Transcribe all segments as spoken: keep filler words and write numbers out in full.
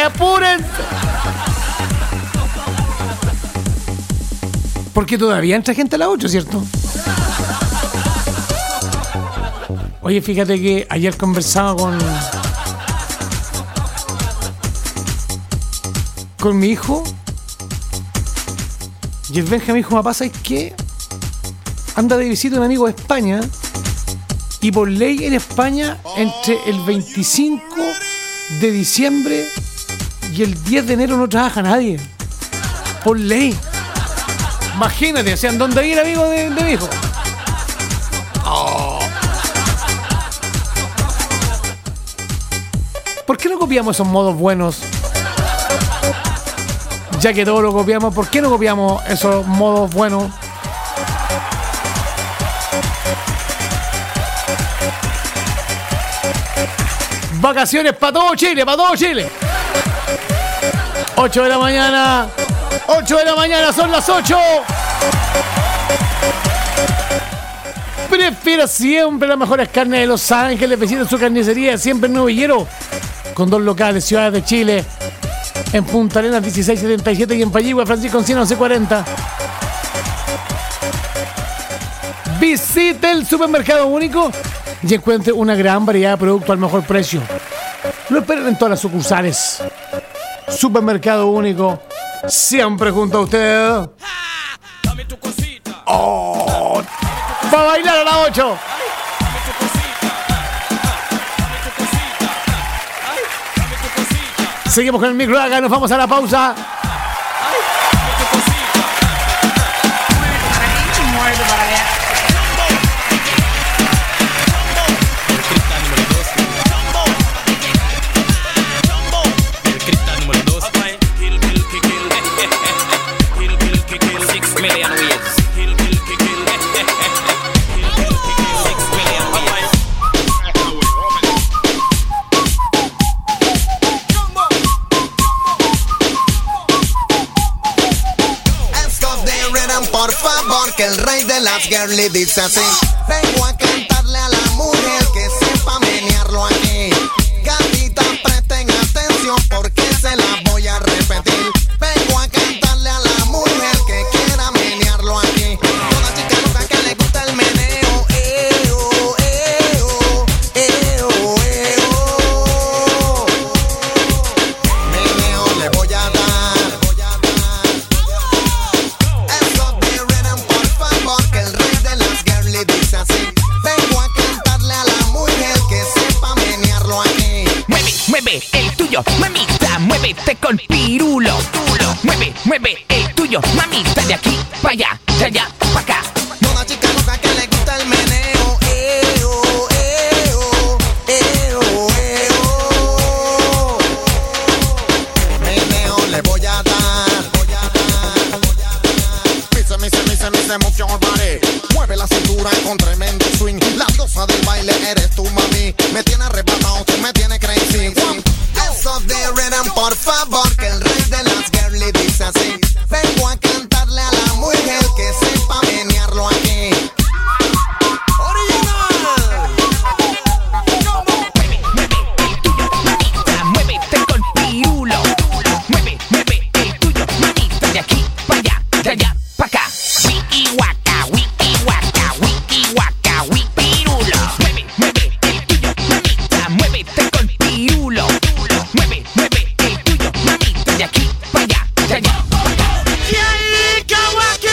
¡Apúrense! Porque todavía entra gente a las ocho, ¿cierto? Oye, fíjate que ayer conversaba con... con mi hijo. Y el Benja me dijo, papá, ¿sabes qué? Anda de visita un amigo de España. Y por ley en España, entre el veinticinco de diciembre y el diez de enero no trabaja nadie. Por ley. Imagínate, o sea, ¿en dónde ir, amigo de, de mi hijo? Oh. ¿Por qué no copiamos esos modos buenos? Ya que todo lo copiamos, ¿por qué no copiamos esos modos buenos? Vacaciones para todo Chile, para todo Chile. ocho de la mañana. ocho de la mañana, son las ocho. Prefiero siempre las mejores carnes de Los Ángeles. Visita su carnicería siempre en Novillero, con dos locales, ciudades de Chile. En Punta Arenas dieciséis setenta y siete y en Payigua, Francisco Encina once cuarenta. Visite el Supermercado Único y encuentre una gran variedad de productos al mejor precio. Lo esperan en todas las sucursales. Supermercado Único, siempre junto a usted. Oh, va a bailar a las ocho. Seguimos con el micro acá, nos vamos a la pausa. Que el rey de las girly dice así: vengo a cantarle a la mujer que sepa menearlo aquí. Gatitas, presten atención porque se la voy a repetir. Vengo a cantarle a la mujer que quiera menearlo aquí. Toda chica loca que le gusta el meneo. Eo, eo, eo, eo. Meneo le voy a dar. Mueve el tuyo, mamita, muévete con pirulo. Mueve, mueve el tuyo, mamita, de aquí para allá, de allá para acá. Toda chica loca que le gusta el meneo. Eo, eo, eo, eo. Meneo le voy a dar. Mise, mise, mise, mise, move your body. Mueve la cintura con tremendo swing. La diosa del baile eres tú, mami. Me tiene arrebatado, tú me tienes crazy. Eso de rhythm, por favor, que el rey de las girly dice así: vengo a cantarle a la mujer que sepa menearlo aquí. Original. Mueve, mueve el tuyo, mamita, muévete con pirulo. Mueve, mueve el tuyo, mamita, de aquí para allá, de allá para acá. Wiki waka, wiki waka, wiki waka, wiki pirulo. Mueve, mueve el tuyo, mamita, muévete con pirulo. Mueve, mueve el tuyo, mamita, de aquí para allá, de allá para acá. Y ahí, Kawaki.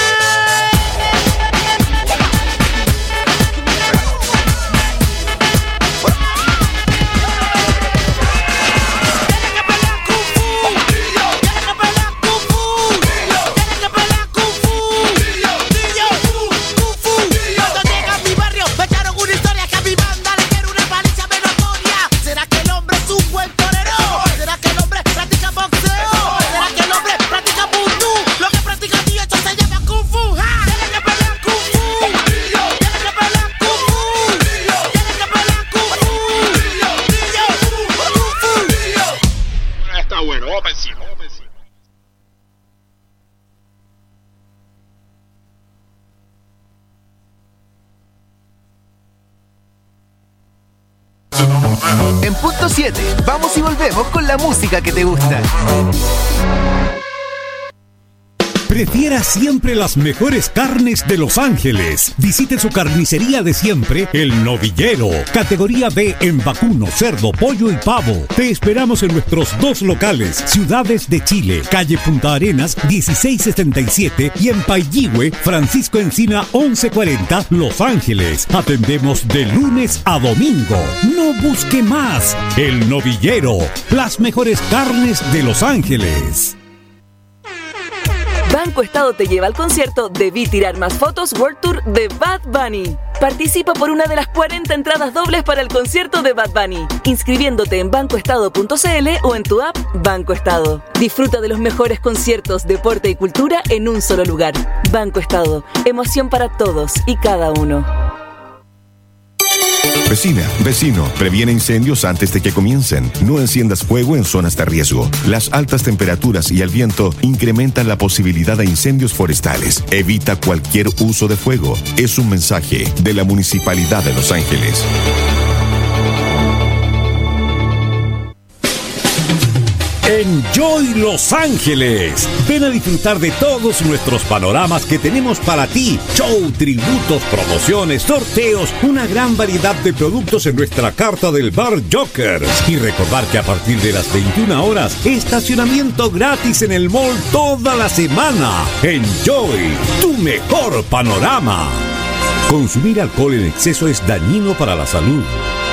So En punto siete, vamos y volvemos con la música que te gusta. Prefiera siempre las mejores carnes de Los Ángeles. Visite su carnicería de siempre, El Novillero. Categoría B en vacuno, cerdo, pollo y pavo. Te esperamos en nuestros dos locales, Ciudades de Chile, calle Punta Arenas, dieciséis setenta y siete, y en Pailligüe, Francisco Encina, once cuarenta, Los Ángeles. Atendemos de lunes a domingo. No busque más. El Novillero. Las mejores carnes de Los Ángeles. Banco Estado te lleva al concierto Debí Tirar Más Fotos World Tour de Bad Bunny. Participa por una de las cuarenta entradas dobles para el concierto de Bad Bunny, inscribiéndote en banco estado punto c l o en tu app Banco Estado. Disfruta de los mejores conciertos, deporte y cultura en un solo lugar. Banco Estado, emoción para todos y cada uno. Vecina, vecino, previene incendios antes de que comiencen. No enciendas fuego en zonas de riesgo. Las altas temperaturas y el viento incrementan la posibilidad de incendios forestales. Evita cualquier uso de fuego. Es un mensaje de la Municipalidad de Los Ángeles. Enjoy Los Ángeles. Ven a disfrutar de todos nuestros panoramas que tenemos para ti. Show, tributos, promociones, sorteos, una gran variedad de productos en nuestra carta del Bar Jokers. Y recordar que a partir de las veintiuna horas, estacionamiento gratis en el mall toda la semana. Enjoy, tu mejor panorama. Consumir alcohol en exceso es dañino para la salud.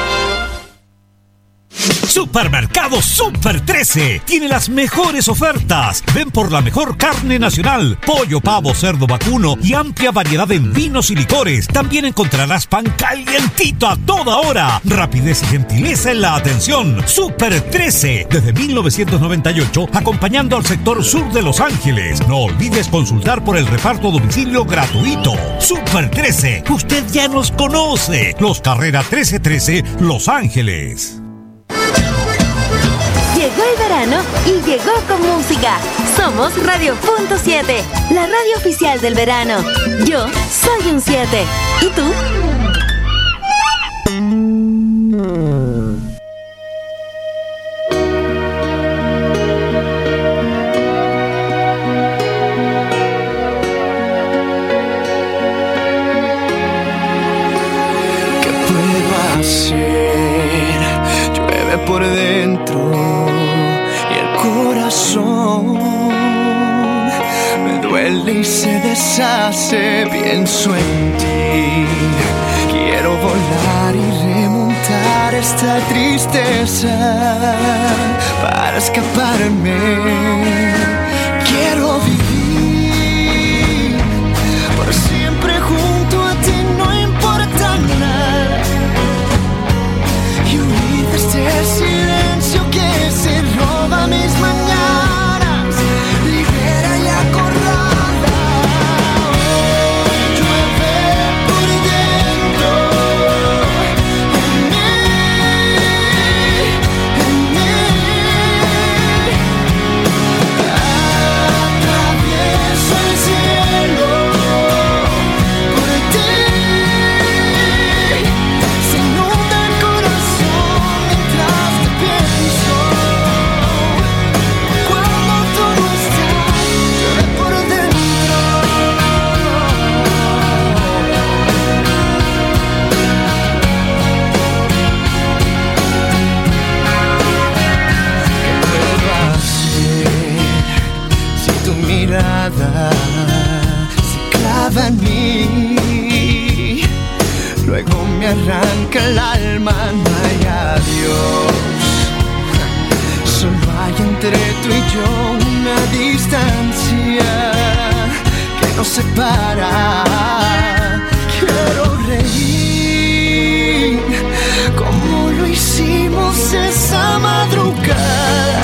Supermercado Super trece tiene las mejores ofertas. Ven por la mejor carne nacional, pollo, pavo, cerdo, vacuno y amplia variedad en vinos y licores. También encontrarás pan calientito a toda hora. Rapidez y gentileza en la atención. Super trece, desde mil novecientos noventa y ocho, acompañando al sector sur de Los Ángeles. No olvides consultar por el reparto a domicilio gratuito. Super trece, usted ya nos conoce. Los Carrera trece trece, Los Ángeles. Llegó el verano y llegó con música. Somos Radio Punto siete, la radio oficial del verano. Yo soy un siete. ¿Y tú? ¿Qué puedo hacer? Llueve por dentro y el corazón me duele y se deshace. Pienso en ti, quiero volar y remontar esta tristeza para escaparme. Quiero vivir por siempre junto a ti, no importa nada, y huir de este silencio que se roba mis mañanas, libera y acorrala. Llueve por dentro, en mí, en mí. Atravieso el cielo por ti, se inunda el corazón mientras te pienso. Cuando tú no estás, llueve por dentro. ¿Qué puedo hacer si tu mirada se clava en mí? Luego me arranca el alma, no hay adiós. Solo hay entre tú y yo una distancia que nos separa. Quiero reír como lo hicimos esa madrugada,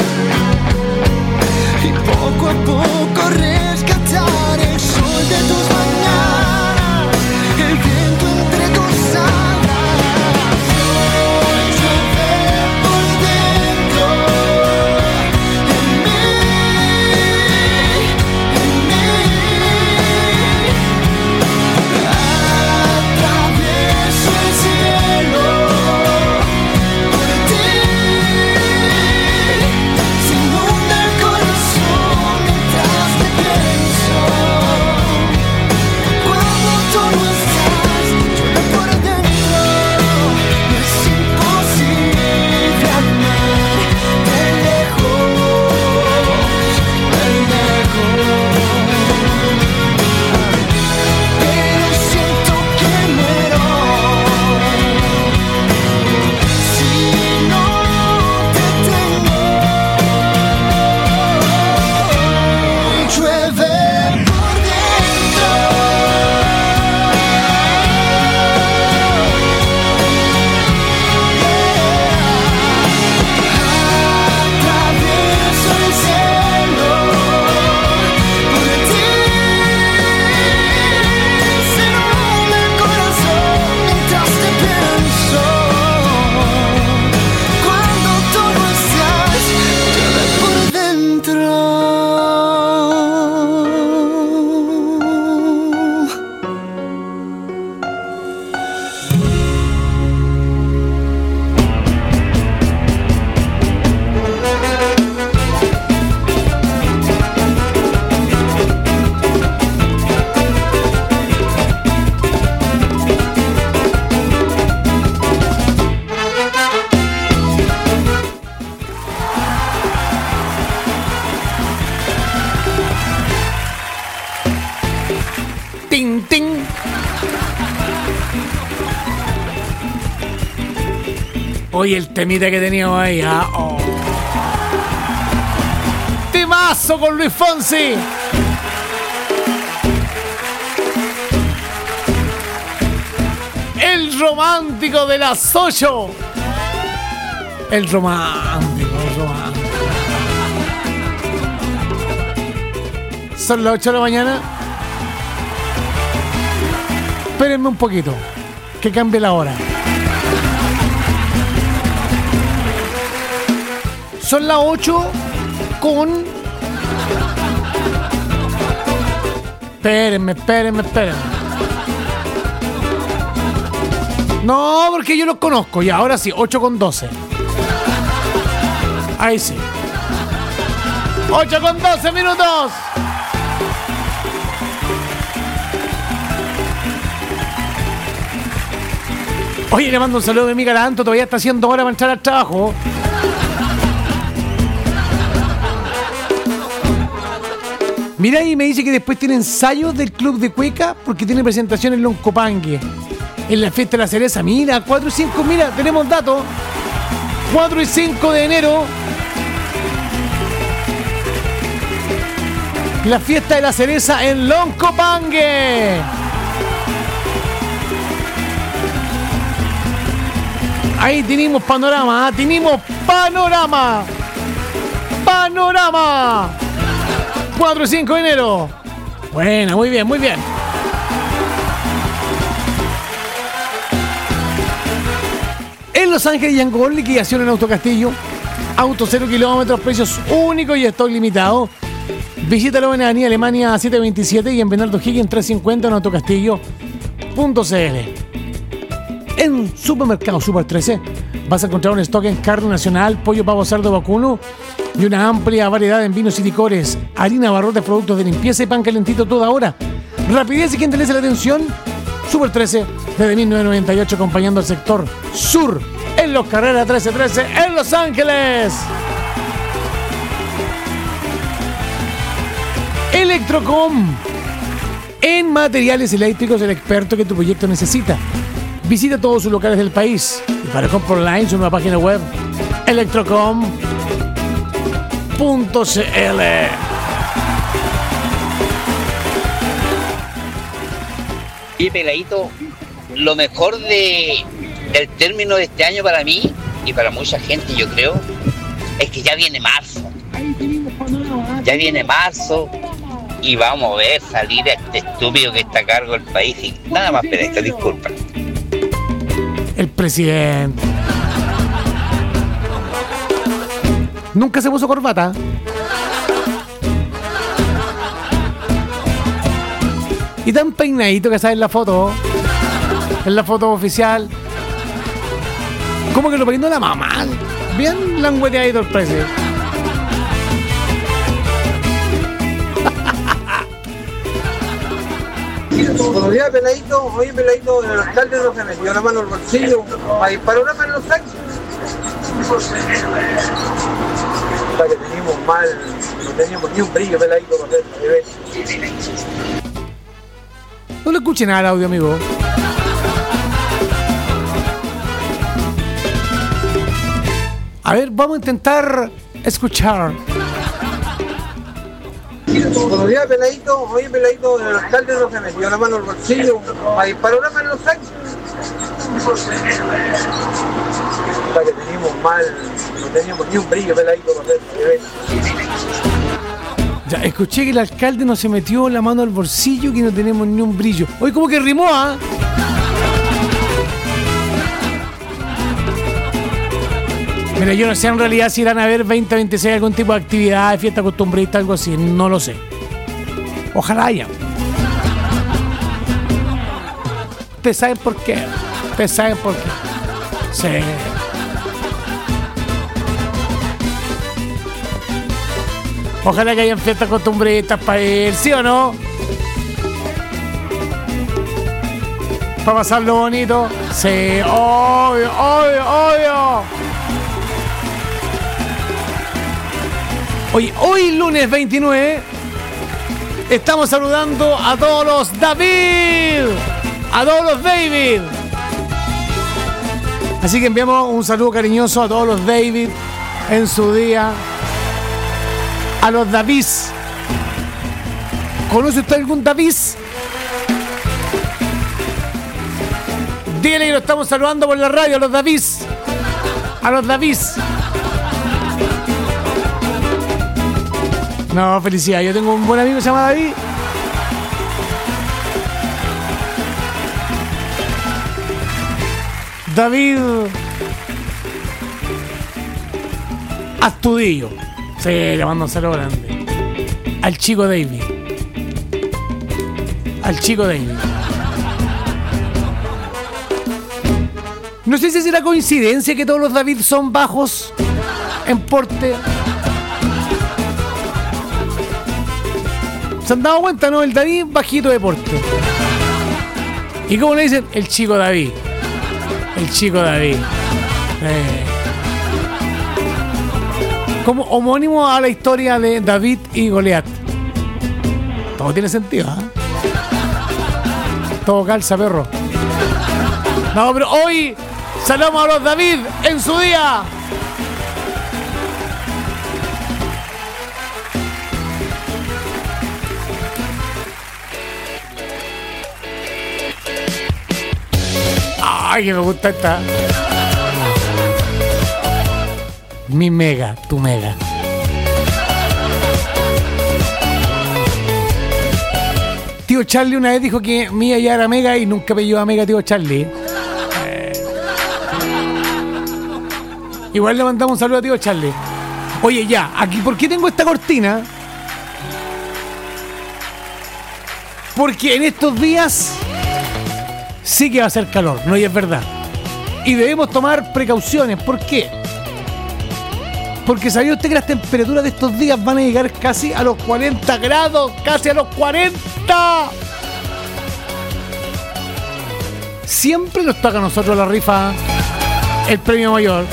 y poco a poco rescatar el sol de tus mañanas, el viento entre tus alas. Hoy llueve por dentro, en mí, en mí. Atravieso el cielo por Oye, el temita que teníamos ahí, ¿ah? Oh. Temazo con Luis Fonsi. El romántico de las ocho. El romántico, el romántico. Son las ocho de la mañana. Espérenme un poquito, que cambie la hora. Son las ocho con... Espérenme, espérenme, espérenme. No, porque yo los conozco. Y ahora sí, ocho con doce. Ahí sí. ocho con doce minutos. Oye, le mando un saludo de mi Garanto. Todavía está haciendo hora para entrar al trabajo. Mira, y me dice que después tiene ensayos del Club de Cueca porque tiene presentación en Loncopangue, en la fiesta de la cereza. Mira, cuatro y cinco, mira, tenemos datos. cuatro y cinco de enero. La fiesta de la cereza en Loncopangue. Ahí tenemos panorama, ¿eh? Tenemos panorama. Panorama. cuatro y cinco de enero. Buena, muy bien, muy bien. En Los Ángeles y Angol, liquidación en Autocastillo. Auto cero kilómetros, precios únicos y stock limitado. Visítalo en Avenida Alemania setecientos veintisiete y en Bernardo Higgins trescientos cincuenta en autocastillo punto c l. En Supermercado Super trece vas a encontrar un stock en carne nacional, pollo, pavo, cerdo, vacuno y una amplia variedad en vinos y licores, harina, barrotes, productos de limpieza y pan calentito toda hora. Rapidez y que interese la atención. Super trece desde mil novecientos noventa y ocho acompañando al sector sur en Los Carreras trece trece en Los Ángeles. Electrocom, en materiales eléctricos, el experto que tu proyecto necesita. Visita todos sus locales del país y para comprar online su nueva página web electrocom punto c l. Y peladito, lo mejor de del término de este año para mí y para mucha gente, yo creo, es que ya viene marzo. Ya viene marzo y vamos a ver salir a este estúpido que está a cargo del país. Y nada más, peladito, disculpa. El presidente nunca se puso corbata. Y tan peinadito que sale en la foto. En la foto oficial. Como que lo peinó la mamá. Bien langueteadito el presidente. Buenos días, peladito. Oye, peladito, el alcalde no se metió la mano al bolsillo a disparar una mano en los saques. La que teníamos mal, no teníamos ni un brillo, peladito, para hacer. No le escuché nada al audio, amigo. A ver, vamos a intentar escuchar. Buenos días, peladito. Oye, peladito, el alcalde no se metió la mano al bolsillo a disparar una mano en los saques. La que teníamos mal, no teníamos ni un brillo, peladito, para hacer. Ya, escuché que el alcalde no se metió la mano al bolsillo, que no tenemos ni un brillo. Oye, como que rimó, ¿ah? ¿eh? Mira, yo no sé en realidad si irán a ver veinte veintiséis algún tipo de actividad, de fiesta costumbrista, algo así. No lo sé. Ojalá haya. Ustedes saben por qué. Ustedes saben por qué. Sí. Ojalá que hayan fiestas costumbristas para ir, ¿sí o no? Para pasarlo bonito. Sí, obvio, obvio, obvio. Hoy, hoy lunes veintinueve, estamos saludando a todos los David, a todos los David. Así que enviamos un saludo cariñoso a todos los David en su día. A los Davis. ¿Conoce usted algún Davis? Dígale que lo estamos saludando por la radio, a los Davis. A los Davis. No, felicidad. Yo tengo un buen amigo que se llama David. David Astudillo. Sí, le mando un saludo grande. Al chico David. Al chico David. No sé si será coincidencia que todos los David son bajos en porte. ¿Se han dado cuenta, no? El David bajito de porte. ¿Y cómo le dicen? El chico David. El chico David. Eh. Como homónimo a la historia de David y Goliat. Todo tiene sentido, ¿eh? Todo calza, perro. No, pero hoy saludamos a los David en su día. Ay, que me gusta esta. Mi mega, tu mega. Tío Charlie una vez dijo que mía ya era mega y nunca me llevó a mega tío Charlie. Eh. Igual le mandamos un saludo a tío Charlie. Oye, ya, aquí, ¿por qué tengo esta cortina? Porque en estos días sí que va a hacer calor, no, y es verdad. Y debemos tomar precauciones. ¿Por qué? Porque ¿sabía usted que las temperaturas de estos días van a llegar casi a los cuarenta grados? ¡Casi a los cuarenta! Siempre nos toca a nosotros la rifa, el premio mayor.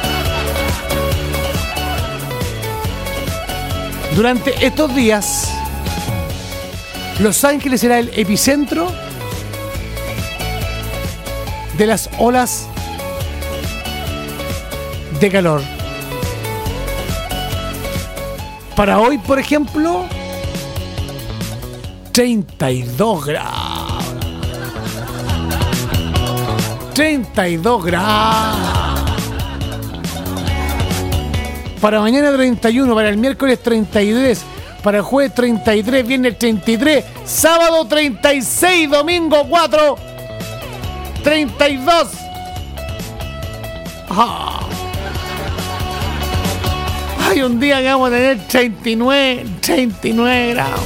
Durante estos días, Los Ángeles será el epicentro de las olas de calor. Para hoy, por ejemplo, treinta y dos grados. treinta y dos grados. Para mañana treinta y uno, para el miércoles treinta y tres, para el jueves treinta y tres, viernes treinta y tres, sábado treinta y seis, domingo cuatro, treinta y dos. Ah. Hay un día que vamos a tener treinta y nueve, treinta y nueve grados.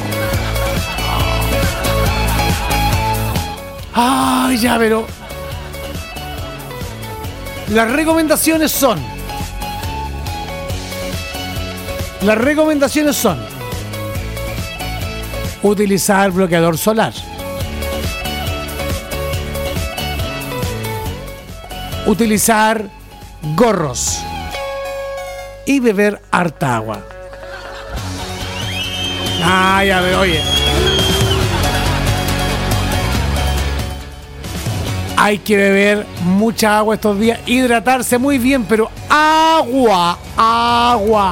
Ay, ya, pero las recomendaciones son Las recomendaciones son utilizar bloqueador solar, utilizar gorros y beber harta agua. Ah, ya veo, oye. Hay que beber mucha agua estos días, hidratarse muy bien, pero agua, agua.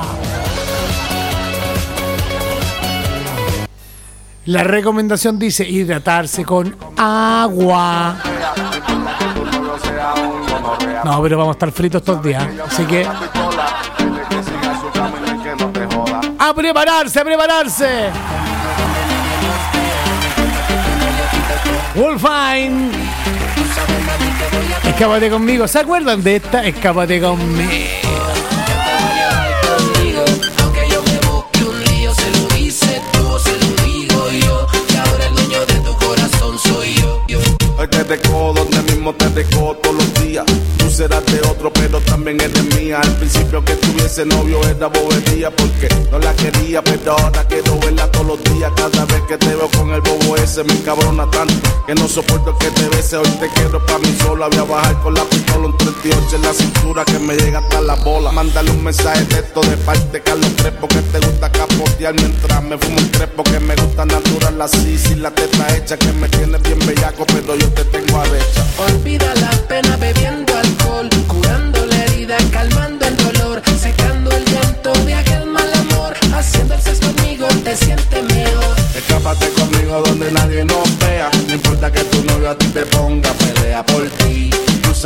La recomendación dice hidratarse con agua. No, pero vamos a estar fritos estos días, así que a prepararse, a prepararse. Wolfine, escápate conmigo. ¿Se acuerdan de esta? Escápate conmigo. Aunque yo me busque un lío, se lo dice tú, se lo digo yo, que ahora el dueño de tu corazón soy yo, yo. Hoy te dejo donde mismo te dejo todos los días. Tú serás de otro, pero también eres mía. Al principio que tuviese novio era bobería, porque no la quería, pero ahora quiero verla todos los días. Cada vez que te veo con el bobo ese me encabrona tanto que no soporto que te bese. Hoy te quiero pa' mí sola. Voy a bajar con la pistola, un treinta y ocho en la cintura que me llega hasta la bola. Mándale un mensaje de texto de parte Carlos Crespo, que te gusta capotear mientras me fumo un crepo, que me gusta natural así, sin la teta hecha, que me tiene bien bellaco, pero yo te tengo a recha. Olvida la pena bebiendo alcohol.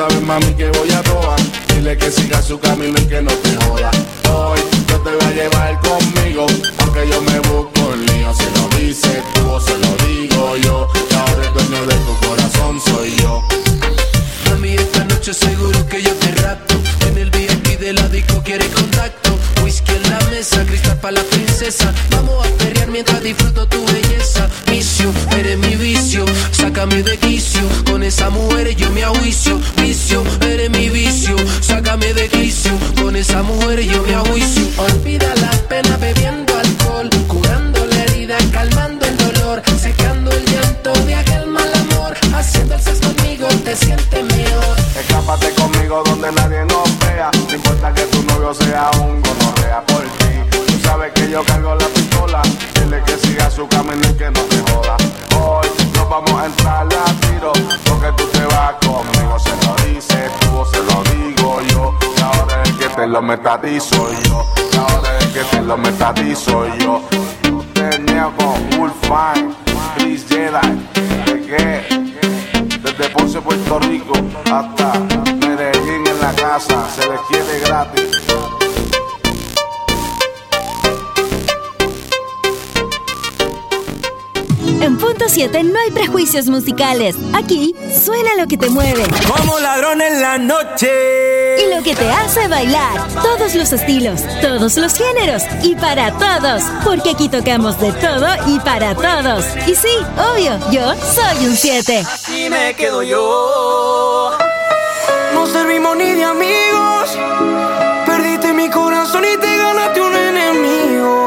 sabes, mami, que voy a toa. Dile que siga su camino y que no te joda. Hoy yo te voy a llevar conmigo, aunque yo me busco un lío. Si lo dices tú o se lo digo yo, que ahora el dueño de tu corazón soy yo. Mami, esta noche seguro que yo te rapto. En el V I P de la disco quiere contacto. Whisky en la mesa, cristal pa' la princesa. Vamos a perrear mientras disfruto tu belleza. Vicio, eres mi vicio, sácame de quicio. Con esa mujer yo me ajuicio. Vicio, eres mi vicio, sácame de quicio. Con esa mujer yo me ajuicio. Olvida la pena bebiendo alcohol, curando la herida, calmando el dolor, secando el llanto de aquel mal amor. Haciendo el sexo conmigo te sientes mejor. Escápate conmigo donde nadie nos vea. No importa que tu novio sea un gonorrea por ti. Tú sabes que yo cargo la pistola. Dile que siga su camino y que no te joda. Hoy nos vamos a entrar a tiro, porque tú te vas conmigo. Se lo dices tú o se lo digo yo. Y ahora el que te lo metadizo yo. Y ahora el que te lo metadizo yo. Tenía con Wolfine, Chris Jedi, ¿de qué? Desde Ponce, Puerto Rico, hasta Medellín en la casa, se les quiere gratis. En Punto siete no hay prejuicios musicales. Aquí suena lo que te mueve. Como ladrón en la noche. Y lo que te hace bailar. Todos los estilos, todos los géneros y para todos. Porque aquí tocamos de todo y para todos. Y sí, obvio, yo soy un siete. Así me quedo yo. No servimos ni de amigos. Perdiste mi corazón y te ganaste un enemigo.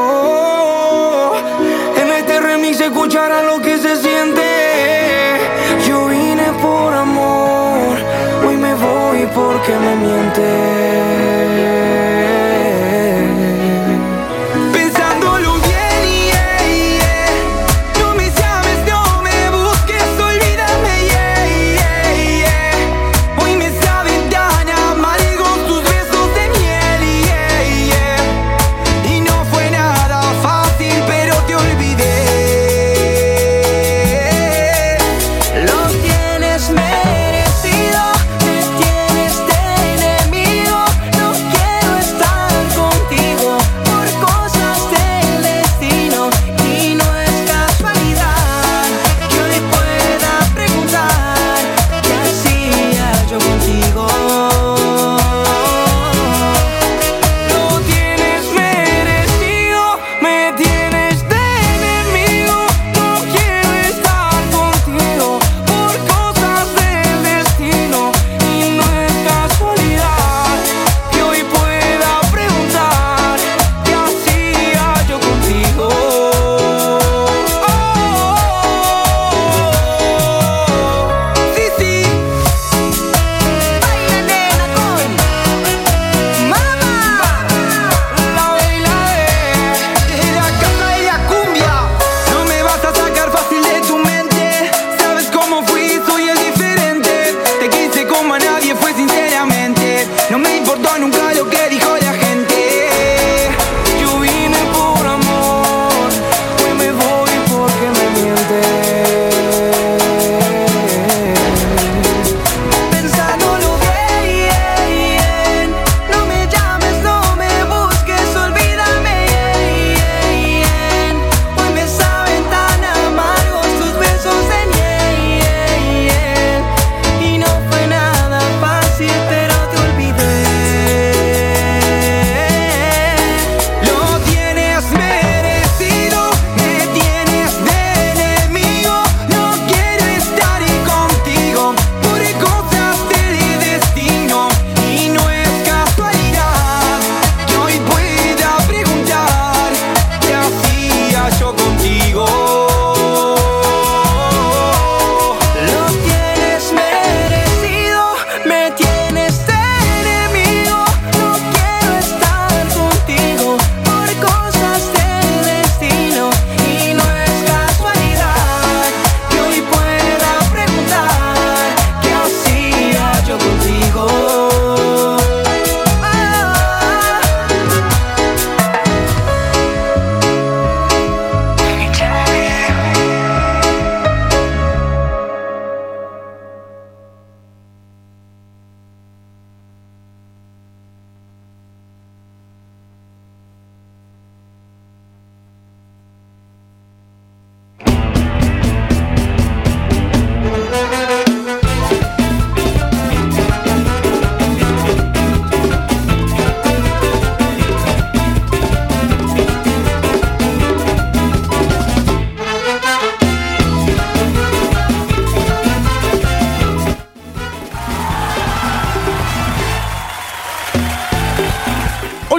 En este remix se escuchará lo que se siente. Yo vine por amor, hoy me voy porque me miente.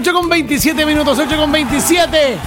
ocho con veintisiete minutos, ocho con veintisiete.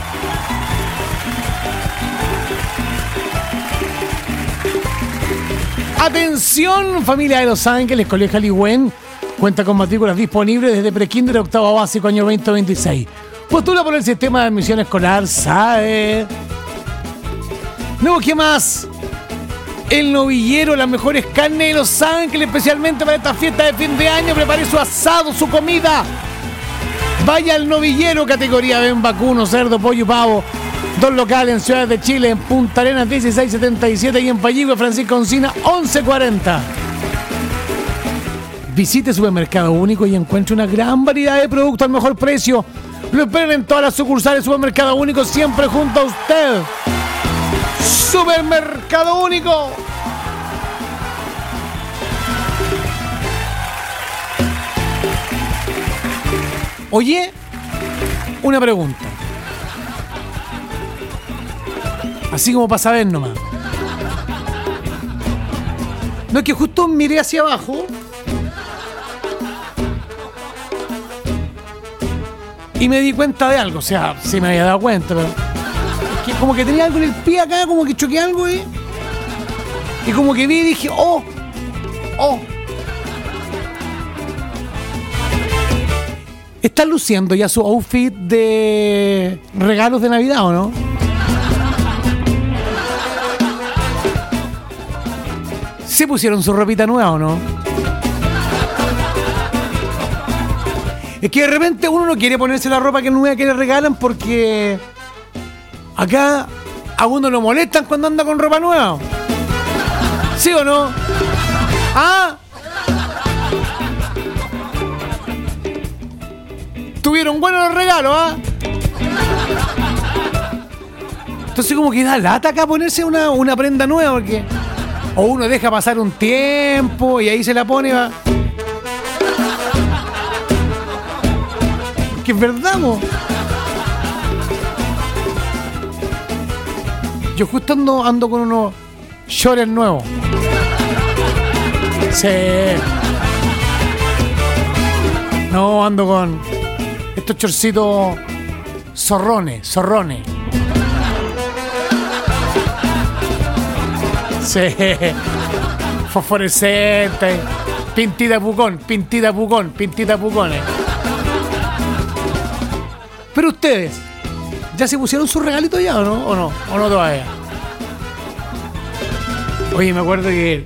Atención, familia de Los Ángeles, Colegio Aliwen cuenta con matrículas disponibles desde prekinder a octavo básico año veinte veintiséis. Postula por el sistema de admisión escolar S A E. Nuevo, ¿qué más? El Novillero, las mejores carnes de Los Ángeles, especialmente para esta fiesta de fin de año. Prepare su asado, su comida. Vaya al Novillero, categoría ven, vacuno, cerdo, pollo y pavo. Dos locales en Ciudad de Chile, en Punta Arenas dieciséis setenta y siete y en Payigüe, Francisco Encina once cuarenta. Visite Supermercado Único y encuentre una gran variedad de productos al mejor precio. Lo esperan en todas las sucursales Supermercado Único, siempre junto a usted. Supermercado Único. Oye, una pregunta. Así como para saber nomás. No, es que justo miré hacia abajo y me di cuenta de algo. O sea, sí me había dado cuenta, pero que como que tenía algo en el pie acá, como que choqué algo, ¿eh? Y como que vi y dije, oh, oh. ¿Está luciendo ya su outfit de regalos de Navidad o no? ¿Se pusieron su ropita nueva o no? Es que de repente uno no quiere ponerse la ropa que nueva que le regalan porque acá a uno lo molestan cuando anda con ropa nueva. ¿Sí o no? ¿Ah? Tuvieron buenos los regalos, ¿ah? Entonces como que da lata acá ponerse una, una prenda nueva porque o uno deja pasar un tiempo y ahí se la pone, va. Que es verdad, mo. Yo justo ando, ando con unos shorts nuevos. Sí. No, ando con estos chorcitos zorrones, zorrones. Sí. Fosforescente. Pintita pucón, pintita pucón, pintita pucones. Pero ustedes, ¿ya se pusieron su regalito ya o no? ¿O no? ¿O no todavía? Oye, me acuerdo que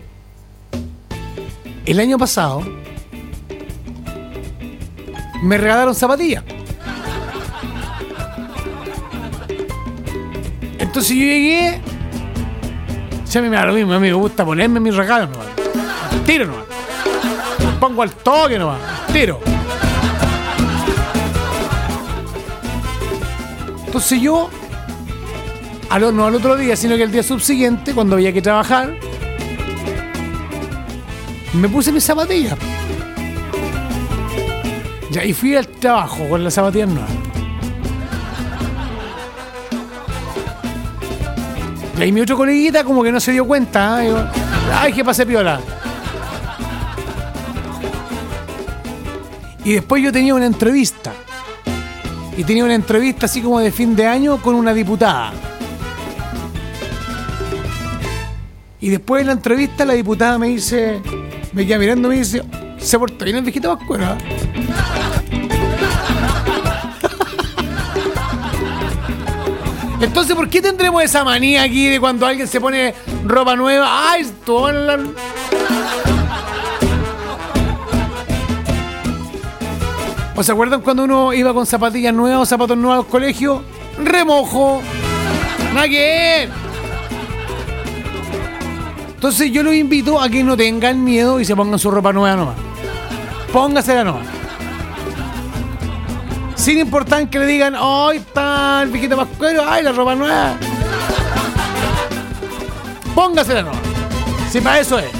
el año pasado me regalaron zapatillas. Entonces yo llegué. Si a mí me da lo mismo, a mí me gusta ponerme mis regalos nomás. Tiro nomás. Me pongo al toque nomás. Tiro. Entonces yo, al, no al otro día, sino que el día subsiguiente, cuando había que trabajar, me puse mis zapatillas. Ya, y fui al trabajo con las zapatillas nuevas. Y ahí mi otro coleguita como que no se dio cuenta, ¿eh? Digo, ay, que pasé piola. Y después yo tenía una entrevista. Y tenía una entrevista así como de fin de año con una diputada. Y después de la entrevista la diputada me dice, me queda mirando y me dice, se porta bien el viejito Pascuero, ¿eh? Entonces, ¿por qué tendremos esa manía aquí de cuando alguien se pone ropa nueva? ¡Ay, esto! La... ¿O se acuerdan cuando uno iba con zapatillas nuevas o zapatos nuevos al colegio? ¡Remojo! ¡Nada que ver! Entonces yo los invito a que no tengan miedo y se pongan su ropa nueva nomás. Póngasela nomás. Sin importar que le digan, ¡ay, está el viejito Pascuero! ¡Ay, la ropa nueva! Póngasela nomás. Si para eso es.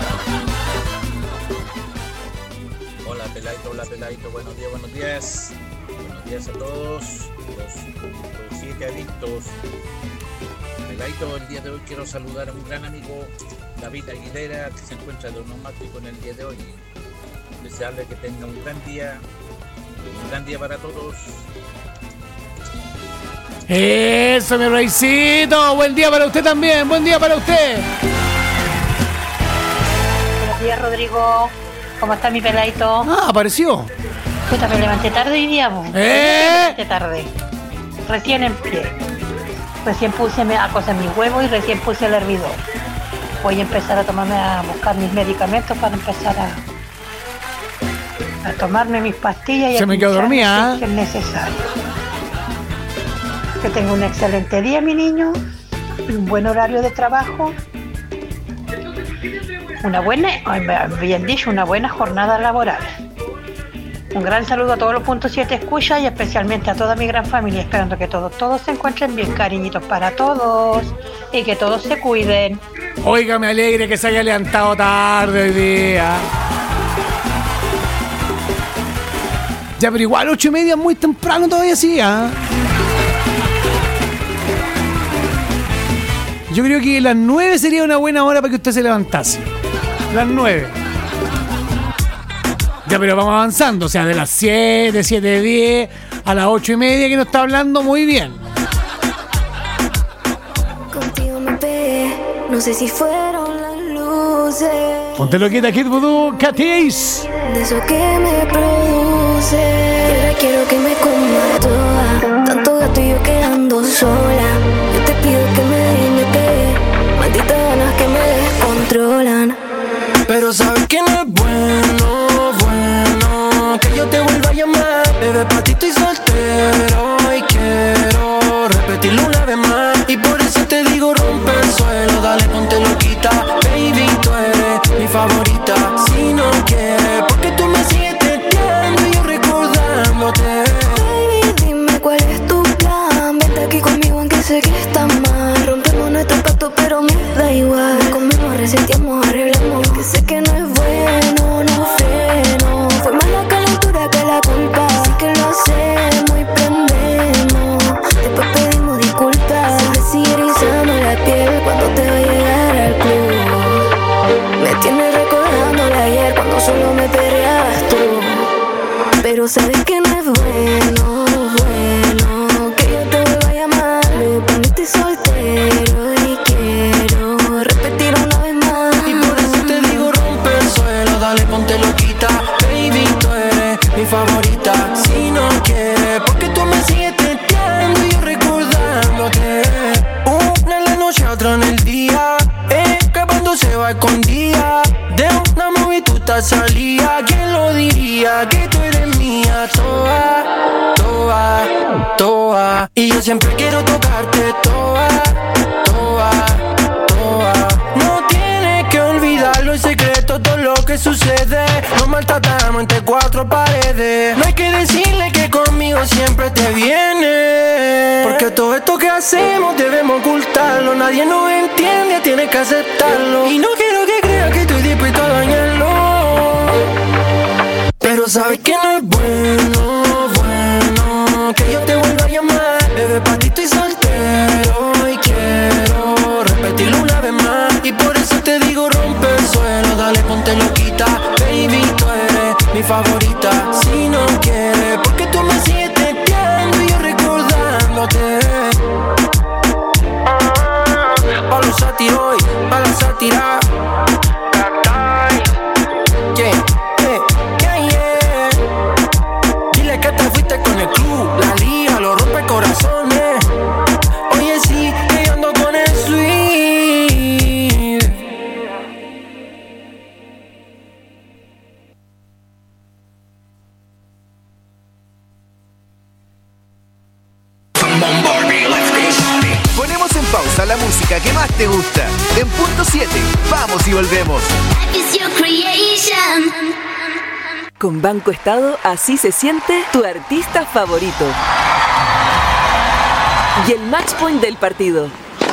Hola, Peladito, hola, Peladito. Buenos días, buenos días. Buenos días a todos los, los siete adictos. Peladito, el día de hoy quiero saludar a un gran amigo, David Aguilera, que se encuentra de neumático en el día de hoy. Desearle que tenga un gran día, Un gran día para todos. Eso, mi reycito. Buen día para usted también. Buen día para usted. Buenos días, Rodrigo. ¿Cómo está mi peladito? Ah, apareció. Puta, me levanté tarde hoy día, po. ¿Eh? Me levanté tarde. Recién en pie. Recién puse a cocer mis huevos y recién puse el hervidor. Voy a empezar a tomarme, a buscar mis medicamentos para empezar a, a tomarme mis pastillas y se a me quedó dormida. Si es necesario. Que tenga un excelente día, mi niño. Un buen horario de trabajo. Una buena, bien dicho, una buena jornada laboral. Un gran saludo a todos los puntos siete escuchas y especialmente a toda mi gran familia, esperando que todos, todos se encuentren bien, cariñitos para todos y que todos se cuiden. Oiga, me alegre que se haya levantado tarde hoy día. Ya, pero igual ocho y media muy temprano todavía sí, ¿ah? ¿eh? Yo creo que las nueve sería una buena hora para que usted se levantase. Las nueve. Ya, pero vamos avanzando. O sea, de las siete, siete, diez a las ocho y media que nos está hablando muy bien. Contigo me pegué, no sé si fueron las luces. Ponte loquita, Kid Voodoo, Catis. De eso que me produce. Y ahora quiero que me coma toda. Tanto gato y yo quedando sola. Yo te pido que me des, me pegué. Malditas ganas que me descontrolan. Pero sabes que no es bueno, bueno que yo te vuelva a llamar. Bebé, pa' ti estoy soltero y quiero repetirlo una vez más. Y por eso te digo rompe el suelo, dale ponte loquita. Baby, tú eres mi favorita. Si no quieres, porque tú me sigues testeando y yo recordándote. Baby, dime cuál es tu plan. Vente aquí conmigo aunque sé que está mal. Rompemos nuestro pacto pero me da igual. Comemos, resentimos, arreglamos. Que sé que no es bueno, no freno. Fue más la calentura que la culpa. Así que lo hacemos y prendemos. Después pedimos disculpas. Se me sigue erizando la piel cuando te va a llegar al club. Me tienes recordando de ayer cuando solo me perreabas tú. Pero sabes que no es bueno, bueno que yo te vuelva a llamar. Luego para mí estoy soltero y quiero repetir una vez más. Y por eso te digo rompe el suelo, dale ponte loquita. Baby, tú eres mi favorita. Si no quieres, porque tú me sigues testeando y yo recordándote. Una en la noche, otra en el día. Escapando se va escondida. De una movie tú estás salida. ¿Quién lo diría? Que tú eres mía. Toa, toa, toa. Y yo siempre quiero tocarte. Toa, toa, toa. No tienes que olvidarlo en secreto todo lo que sucede. Nos maltratamos entre cuatro paredes. No hay que decirle que conmigo siempre te viene. Porque todo esto que hacemos debemos ocultarlo. Nadie nos entiende, tienes que aceptarlo. Y no quiero que creas que estoy dispuesto a dañarlo. Pero sabes que no es bueno, bueno que yo te vuelva a llamar. Bebé, pa' ti estoy soltero y quiero repetirlo una vez más. Y por eso te digo rompe el suelo, dale ponte loquita. Baby, tú eres mi favorita. Si no quieres, porque tú me sigues testeando y yo recordándote. Pa' los sátiros y pa' la sátira. Yeah, yeah, yeah, yeah. Dile que te fuiste con el club, la liga, los rompe corazones. Oye, sí, que yo ando con el sweet. Ponemos en pausa la música que más te gusta. En punto siete, vamos y volvemos. Con Banco Estado, así se siente tu artista favorito. Y el match point del partido.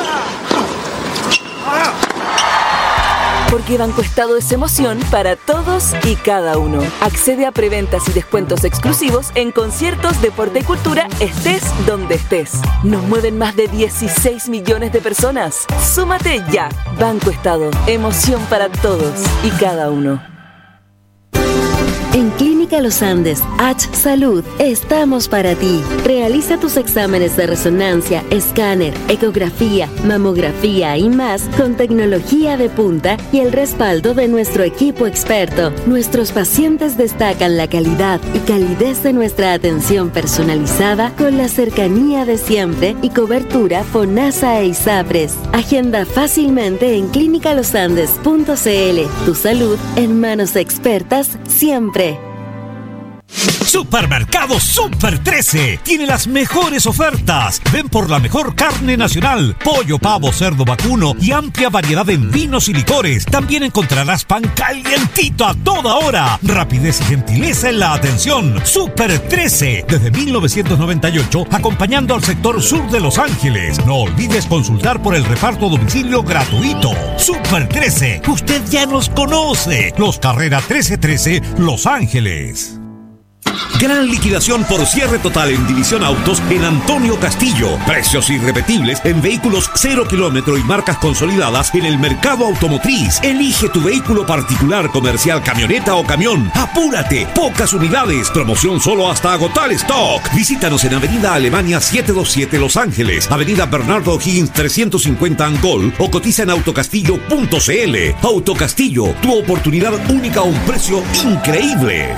Porque Banco Estado es emoción para todos y cada uno. Accede a preventas y descuentos exclusivos en conciertos, deporte y cultura, estés donde estés. Nos mueven más de dieciséis millones de personas. Súmate ya. Banco Estado, emoción para todos y cada uno. En Clínica Los Andes, H Salud, estamos para ti. Realiza tus exámenes de resonancia, escáner, ecografía, mamografía y más con tecnología de punta y el respaldo de nuestro equipo experto. Nuestros pacientes destacan la calidad y calidez de nuestra atención personalizada con la cercanía de siempre y cobertura FONASA e ISAPRES. Agenda fácilmente en clínica los andes punto c l. Tu salud en manos expertas siempre. Supermercado Super trece tiene las mejores ofertas. Ven por la mejor carne nacional, pollo, pavo, cerdo, vacuno y amplia variedad en vinos y licores. También encontrarás pan calientito a toda hora. Rapidez y gentileza en la atención. Super trece, desde mil novecientos noventa y ocho, acompañando al sector sur de Los Ángeles. No olvides consultar por el reparto a domicilio gratuito. Super trece, usted ya nos conoce. Los Carrera trece trece, Los Ángeles. Gran liquidación por cierre total en División Autos en Antonio Castillo. Precios irrepetibles en vehículos cero kilómetro y marcas consolidadas en el mercado automotriz. Elige tu vehículo particular, comercial, camioneta o camión. ¡Apúrate! Pocas unidades. Promoción solo hasta agotar stock. Visítanos en Avenida Alemania setecientos veintisiete Los Ángeles, Avenida Bernardo O'Higgins trescientos cincuenta Angol o cotiza en autocastillo punto c l. Autocastillo, tu oportunidad única a un precio increíble.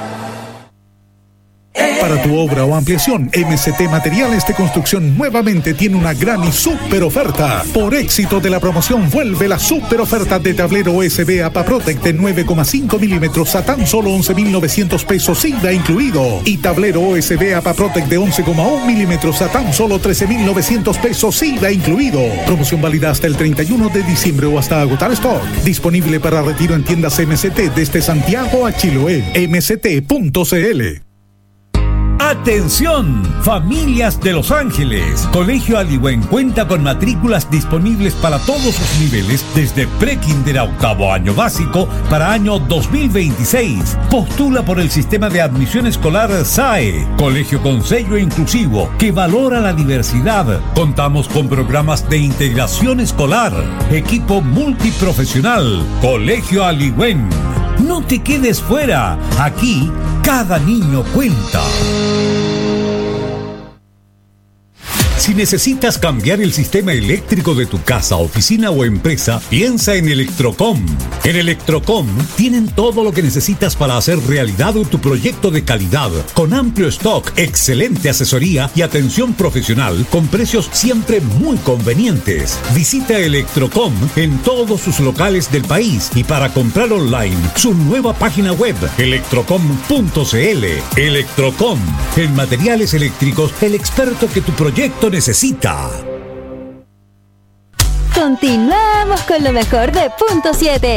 Para tu obra o ampliación, M C T Materiales de Construcción nuevamente tiene una gran y super oferta. Por éxito de la promoción, vuelve la super oferta de tablero U S B APAPROTEC de nueve coma cinco milímetros a tan solo once mil novecientos pesos I V A incluido. Y tablero U S B APAPROTEC de once coma uno milímetros a tan solo trece mil novecientos pesos I V A incluido. Promoción válida hasta el treinta y uno de diciembre o hasta agotar stock. Disponible para retiro en tiendas M C T desde Santiago a Chiloé. m c t punto c l. ¡Atención! Familias de Los Ángeles. Colegio Aliwen cuenta con matrículas disponibles para todos sus niveles desde pre-kinder a octavo año básico para año dos mil veintiséis. Postula por el sistema de admisión escolar S A E. Colegio con sello inclusivo que valora la diversidad. Contamos con programas de integración escolar. Equipo multiprofesional. Colegio Aliwen. No te quedes fuera. Aquí, cada niño cuenta. Si necesitas cambiar el sistema eléctrico de tu casa, oficina o empresa, piensa en Electrocom. En Electrocom tienen todo lo que necesitas para hacer realidad tu proyecto de calidad, con amplio stock, excelente asesoría y atención profesional, con precios siempre muy convenientes. Visita Electrocom en todos sus locales del país y para comprar online, su nueva página web, electrocom punto c l. Electrocom, en materiales eléctricos, el experto que tu proyecto necesita. Continuamos con lo mejor de Punto siete.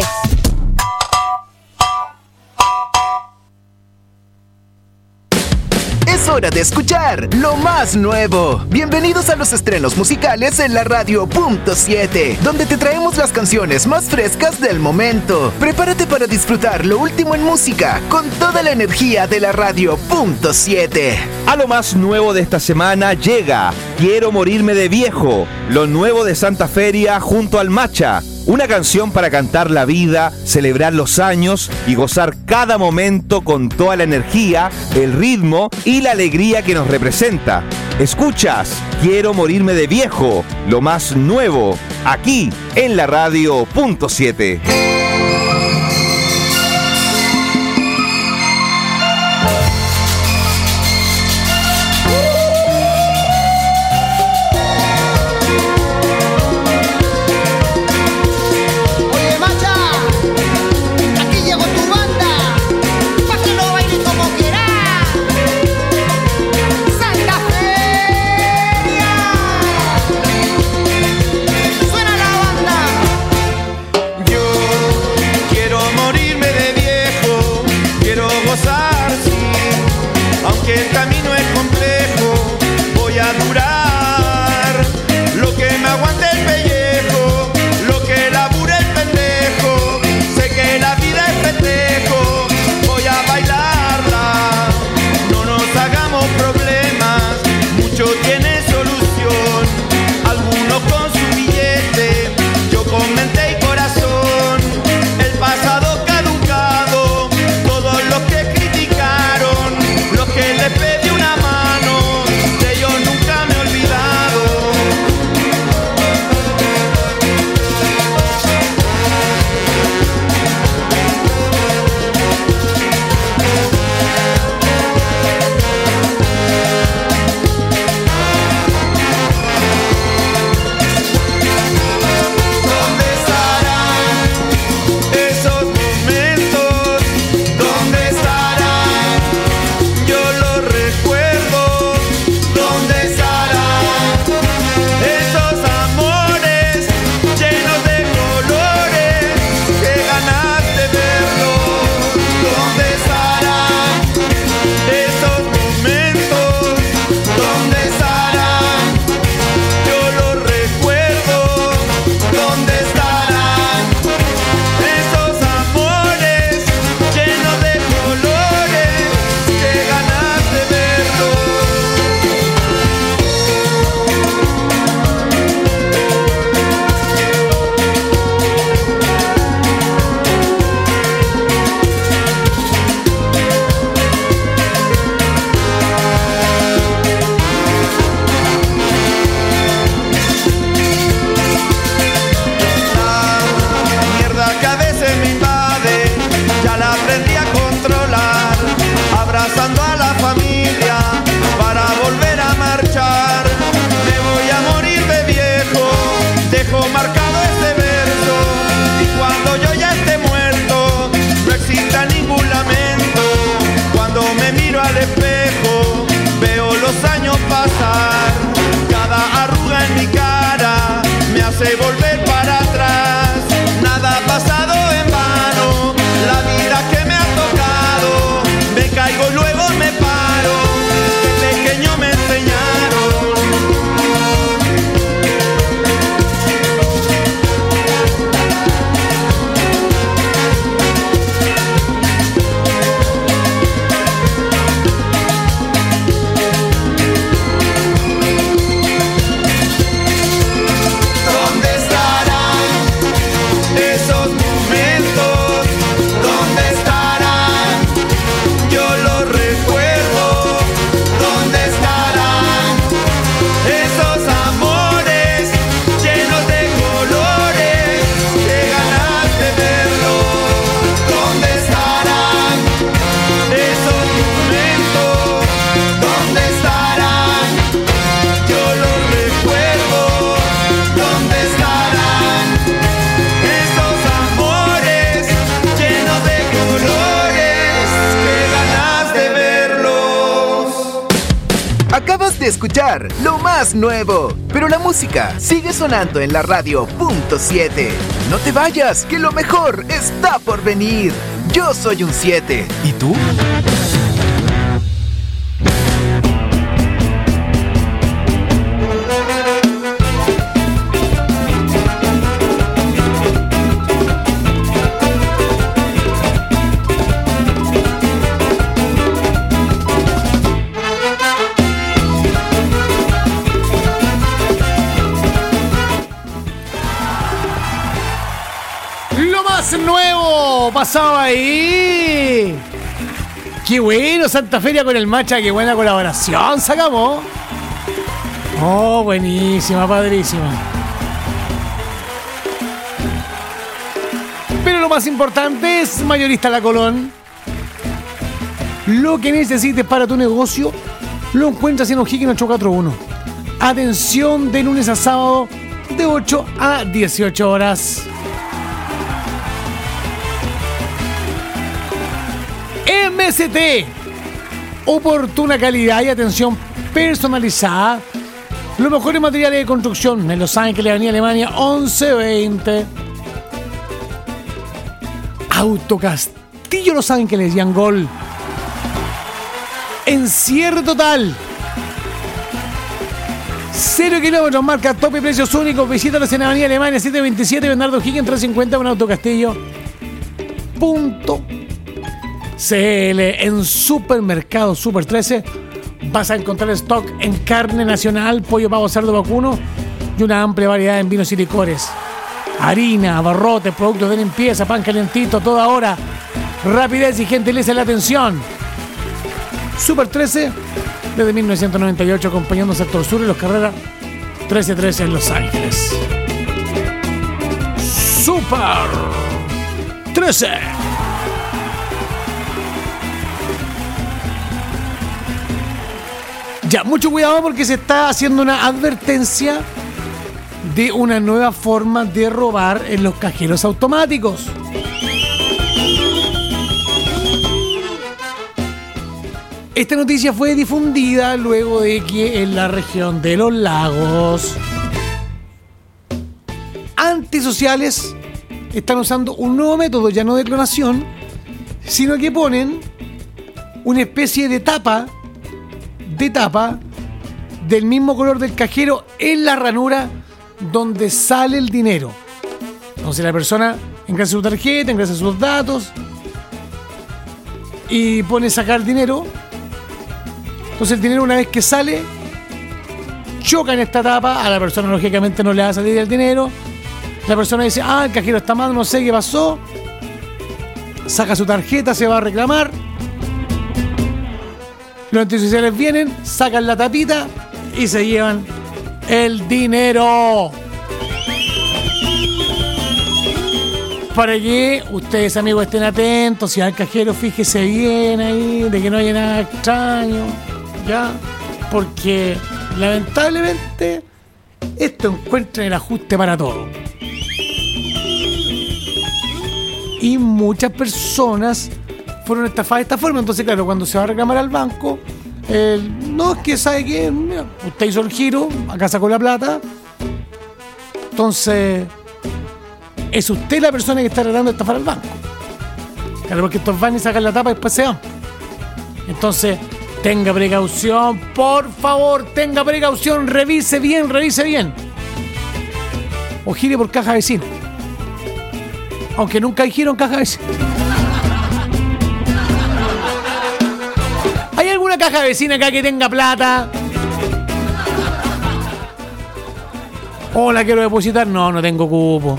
Es hora de escuchar lo más nuevo. Bienvenidos a los estrenos musicales en la radio Punto siete, donde te traemos las canciones más frescas del momento. Prepárate para disfrutar lo último en música con toda la energía de la radio Punto siete. A lo más nuevo de esta semana llega Quiero morirme de viejo, lo nuevo de Santa Feria junto al Macha. Una canción para cantar la vida, celebrar los años y gozar cada momento con toda la energía, el ritmo y la alegría que nos representa. Escuchas Quiero morirme de viejo, lo más nuevo, aquí en la radio Punto siete. Yo sé volver para atrás. Nada ha pasado en vano, la vida que me ha tocado. Me caigo y luego me paro, de pequeño me enseñaron. Acabas de escuchar lo más nuevo, pero la música sigue sonando en la radio punto siete. No te vayas, que lo mejor está por venir. Yo soy un siete. ¿Y tú? Nuevo pasaba ahí. Qué bueno, Santa Feria con el Macha, qué buena colaboración sacamos. Oh, buenísima, padrísima. Pero lo más importante es Mayorista La Colón. Lo que necesites para tu negocio lo encuentras en O'Higgins ocho cuatro uno. Atención de lunes a sábado de ocho a dieciocho horas. M S T, oportuna calidad y atención personalizada. Los mejores materiales de construcción en Los Ángeles, Avenida Alemania once veinte. Autocastillo Los Ángeles y Angol. Encierre total. Cero kilómetros, marca top y precios únicos. Visítalos en Avenida Alemania setecientos veintisiete, Bernardo Higgins trescientos cincuenta, un Autocastillo. Punto. C L. En Supermercado Super trece vas a encontrar stock en carne nacional, pollo, pavo, cerdo, vacuno y una amplia variedad en vinos y licores. Harina, abarrotes, productos de limpieza, pan calentito, toda hora. Rapidez y gentileza en la atención. Super trece desde mil novecientos noventa y ocho acompañando Sector Sur y los Carreras trece trece en Los Ángeles. Super trece. Ya, mucho cuidado porque se está haciendo una advertencia de una nueva forma de robar en los cajeros automáticos. Esta noticia fue difundida luego de que en la región de Los Lagos antisociales están usando un nuevo método, ya no de clonación, sino que ponen una especie de tapa de tapa del mismo color del cajero en la ranura donde sale el dinero. Entonces la persona ingresa su tarjeta, ingresa sus datos y pone sacar dinero. Entonces el dinero, una vez que sale, choca en esta tapa. A la persona lógicamente no le va a salir el dinero. La persona dice, ah, el cajero está mal, no sé qué pasó. Saca su tarjeta, se va a reclamar. Los antisociales vienen, sacan la tapita y se llevan el dinero. Para que ustedes, amigos, estén atentos. Si al cajero, fíjese bien ahí, de que no haya nada extraño, ¿ya? Porque lamentablemente esto encuentra el ajuste para todo. Y muchas personas fueron estafadas de esta forma. Entonces, claro, cuando se va a reclamar al banco, eh, no, es que sabe que mira, usted hizo el giro, acá sacó la plata, Entonces, es usted la persona que está tratando de estafar al banco. Claro, porque estos van y sacan la tapa y después se van. Entonces, tenga precaución, por favor, tenga precaución, revise bien, revise bien. O gire por caja vecina. Aunque nunca hay giro en caja vecina. ¿Hay alguna caja vecina acá que tenga plata? Hola, quiero depositar. No, no tengo cupo.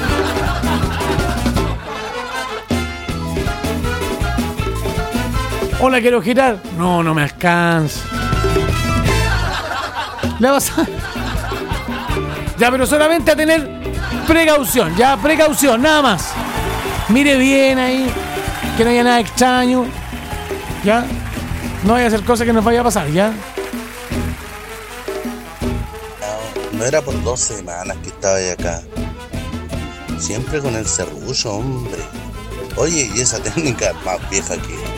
Hola, quiero girar. No, no me alcanza. ¿Le vas a...? Ya, pero solamente a tener precaución. Ya, precaución, nada más. Mire bien ahí. Que no haya nada extraño. Ya. No vaya a hacer cosas que nos vaya a pasar, ya. No era por dos semanas que estaba ahí acá. Siempre con el serrullo, hombre. Oye, y esa técnica es más vieja que...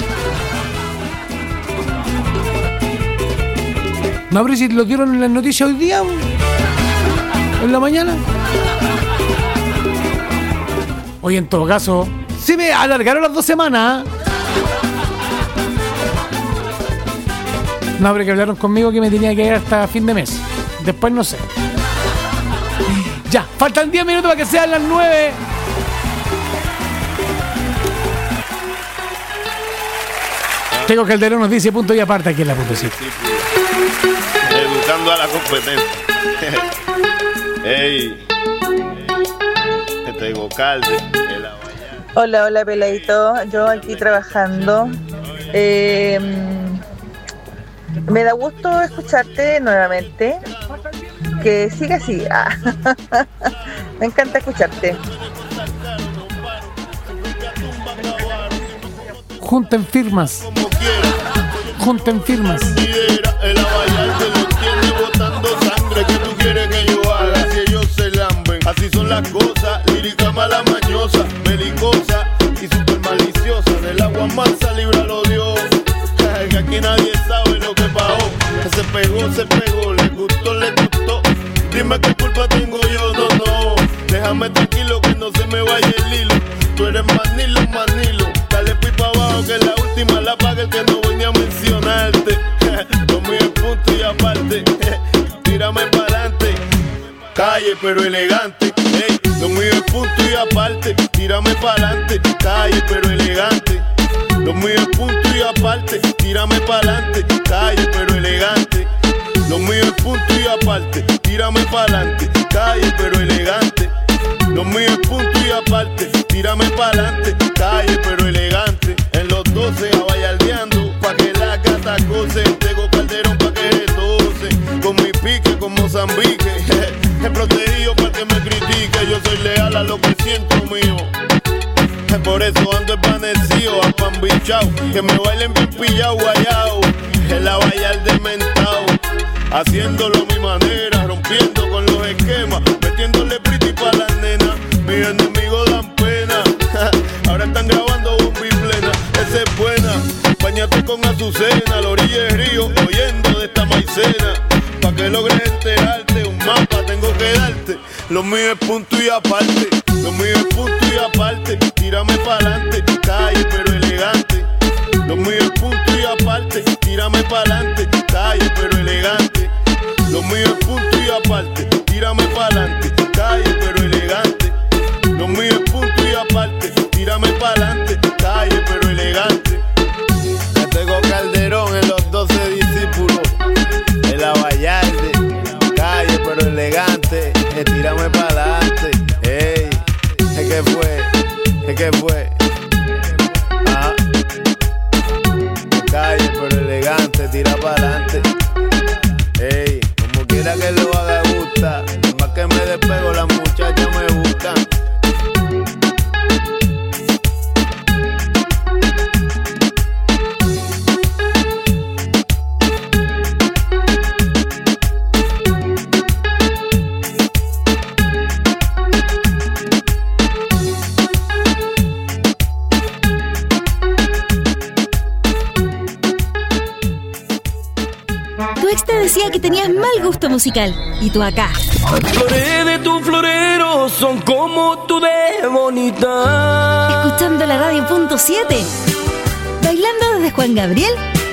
No, pero si lo dieron en las noticias hoy día, en la mañana. Oye, en todo caso, sí me alargaron las dos semanas. No, pero que hablaron conmigo que me tenía que ir hasta fin de mes. Después no sé. Ya, faltan diez minutos para que sean las nueve. Tengo Calderón nos dice punto y aparte aquí en la punto siete. Educando a la competencia. Ey, te digo calde. Hola, hola peladito. Yo aquí trabajando. Eh, me da gusto escucharte nuevamente. Que siga así. Ah, me encanta escucharte. Junten firmas. Junten firmas. El abayarte lo tiene botando sangre. Que tú quieres que yo haga si ellos se lamben. Así son las cosas, lírica mala mañosa, belicosa y super maliciosa. Del agua mansa líbralo Dios. Que aquí nadie sabe lo que pagó. Que se pegó, se pegó, le gustó, le gustó. Dime qué culpa tengo yo, no, no. Déjame tranquilo que no se me vaya el hilo. Tú eres manilo, manilo. Dale pipa abajo que la última la paga el que no venía a mencionarte. Lo mío es punto y aparte. Tírame para adelante. Calle pero elegante. Ey, lo mío es punto y aparte. Tírame para adelante. Calle pero elegante. Lo mío es punto y aparte. Tírame para adelante. Calle pero elegante. Lo mío es punto y aparte. Tírame para adelante. Calle pero elegante. Lo mío es punto y aparte. Tírame para adelante. Calle pero elegante. En los doce abayaldeando pa' que la gata goce. Tengo Calderón pa' que retose. Con mi pique con Mozambique. He protegido pa' que me critique. Yo soy leal a lo que siento mío. Por eso ando esvanecido, apambichao. Que me bailen bien pillao, guayao. El abayalde mentao. Haciéndolo a mi manera, rompiendo con los esquemas, metiéndole pretty pa' las nenas. Mis enemigos dan pena. Ahora están grabando bomba y plena. Esa es buena. Báñate con Azucena, a la orilla del río, oyendo de esta maicena. Pa' que logres enterarte, un mapa tengo que darte. Lo mío es punto y aparte. Lo mío es punto y aparte. Tírame pa'lante, calle pero elegante. Lo mío es punto y aparte. Tírame pa'lante, calle pero elegante. Lo mío es punto y aparte. Tírame pa'lante, calle pero elegante. Lo mío es punto y aparte. Tírame pa'lante, calle pero elegante. Me tengo Calderón en los doce discípulos. El abayalde, calle pero elegante. Eh, tírame pa'lante. Ey, es que fue, es que fue. Ajá. Calle pero elegante, tira pa'lante. Ey, como quiera que lo haga gusta. Más que me despego, las muchachas me buscan. tenías mal gusto musical. Y tú acá. Flores de tu florero son como tú de bonita. Escuchando la radio punto siete. Bailando desde Juan Gabriel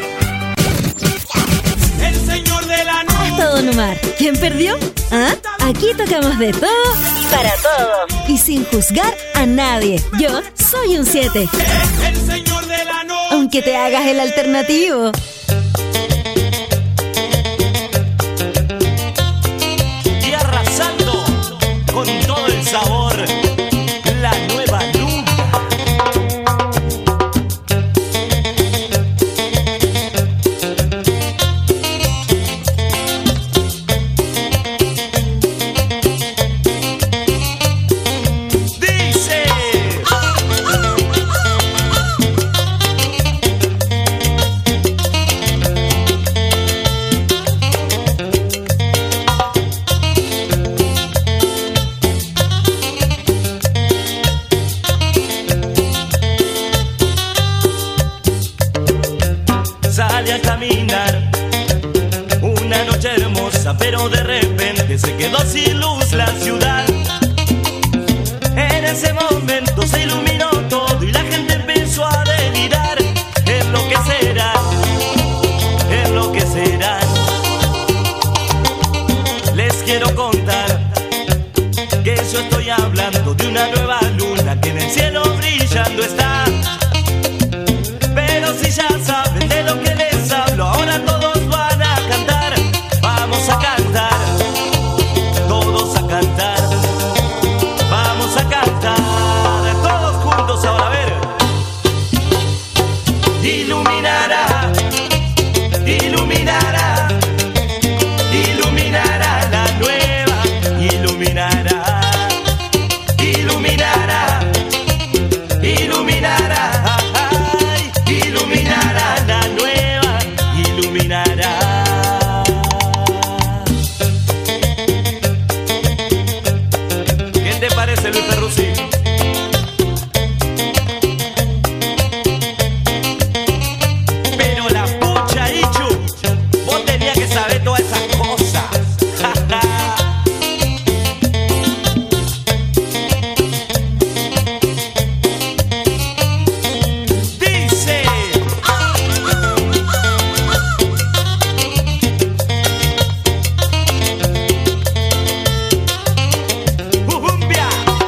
El señor de la noche. hasta Don Omar. ¿Quién perdió? ¿Ah? Aquí tocamos de todo para todos. Y sin juzgar a nadie. Yo soy un siete. El señor de la noche. Aunque te hagas el alternativo. Y arrasando con todo el sabor, la nueva luna. Dice. Sale a caminar una noche hermosa, pero de repente se quedó sin luz la ciudad. En ese momento se iluminó todo y la gente empezó a delirar. Enloquecerá, enloquecerá. Les quiero contar que yo estoy hablando de una nueva luna que en el cielo brillando está. Pero si ya saben de lo que les hablo, ahora todos van a cantar. Vamos a cantar, todos a cantar. Vamos a cantar, todos juntos ahora, a ver. Iluminará, iluminará, iluminará la nueva, iluminará, iluminará, iluminará. Iluminará la nueva, iluminará. ¿Qué te parece, Luis Perruzzi? Pero la pucha, Ichu, vos tenías que saber todas esas cosas. Dice. Cumbia.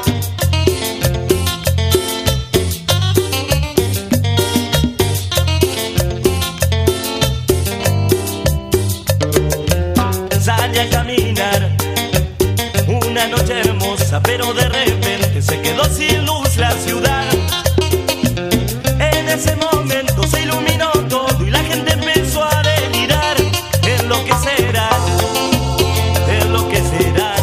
Sale a caminar una noche hermosa, pero de repente se quedó sin luz la ciudad. En ese momento se iluminó todo y la gente empezó a delirar. Enloquecerá, enloquecerá.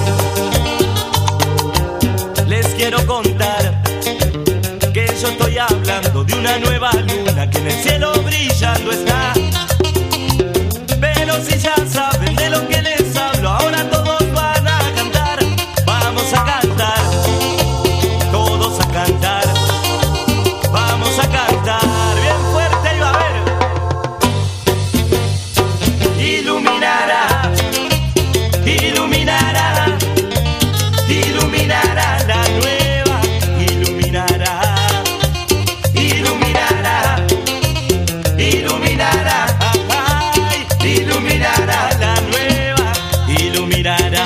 Les quiero contar que yo estoy hablando de una nueva luna que en el cielo brillando está. Pero si ya saben de lo que les hablo, ahora todos van a cantar. Vamos a cantar, todos a cantar. Vamos a cantar bien fuerte y va a ver. Iluminará, iluminará, iluminará la nueva, iluminará, iluminará, iluminará, ay, iluminará la nueva, iluminará.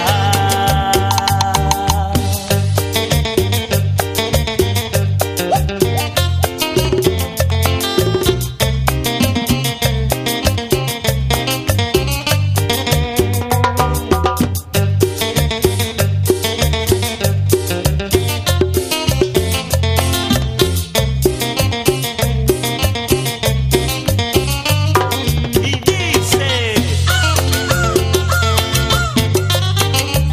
Y dice.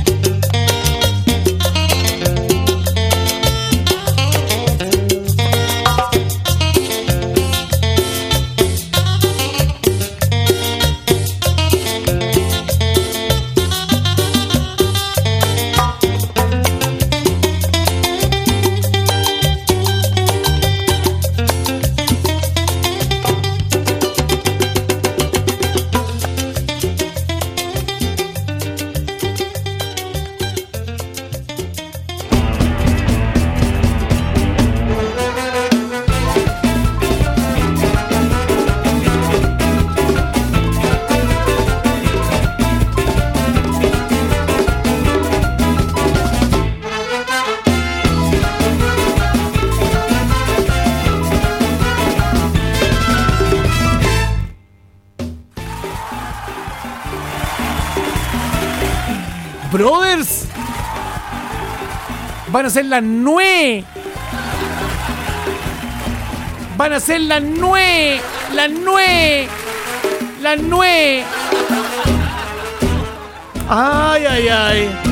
Brothers. Van a ser las nueve. Van a ser las nueve. Las nueve. Las nueve. Ay, ay, ay.